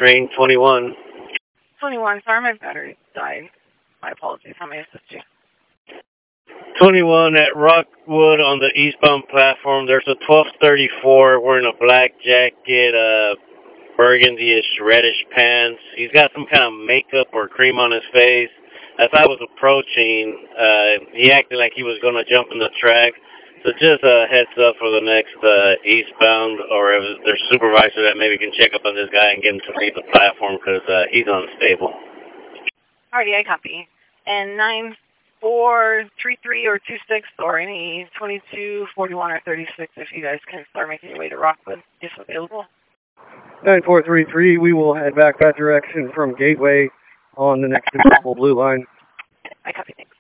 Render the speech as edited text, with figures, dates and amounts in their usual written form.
train 21. 21, sorry, my battery died. My apologies. How may I assist you? 21 at Rockwood on the eastbound platform. There's a 1234 wearing a black jacket, burgundy-ish reddish pants. He's got some kind of makeup or cream on his face. As I was approaching, he acted like he was going to jump in the track. So just a heads up for the next eastbound, or if there's a supervisor that maybe can check up on this guy and get him to leave the platform because he's unstable. Alrighty, I copy. And 9433 or 26 or any 22, 41, or 36 if you guys can start making your way to Rockwood if available. 9433, we will head back that direction from Gateway on the next Blue Line. I copy.